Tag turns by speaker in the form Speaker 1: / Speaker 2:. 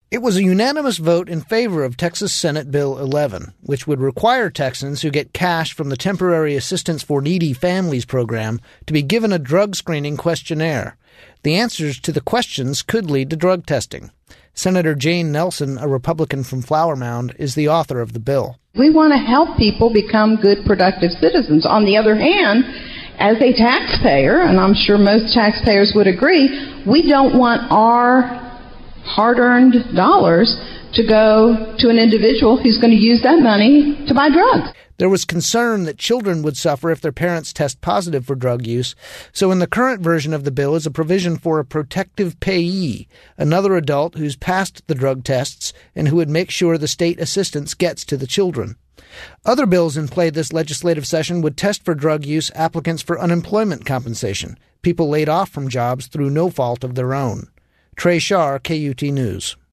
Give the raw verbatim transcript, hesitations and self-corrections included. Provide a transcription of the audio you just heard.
Speaker 1: It was a unanimous vote in favor of Texas Senate Bill eleven, which would require Texans who get cash from the Temporary Assistance for Needy Families program to be given a drug screening questionnaire. The answers to the questions could lead to drug testing. Senator Jane Nelson, a Republican from Flower Mound, is the author of the bill.
Speaker 2: We want to help people become good, productive citizens. On the other hand, as a taxpayer, and I'm sure most taxpayers would agree, we don't want our hard-earned dollars to go to an individual who's going to use that money to buy drugs.
Speaker 1: There was concern that children would suffer if their parents test positive for drug use, so in the current version of the bill is a provision for a protective payee, another adult who's passed the drug tests and who would make sure the state assistance gets to the children. Other bills in play this legislative session would test for drug use applicants for unemployment compensation, people laid off from jobs through no fault of their own. Trey Shar, K U T News.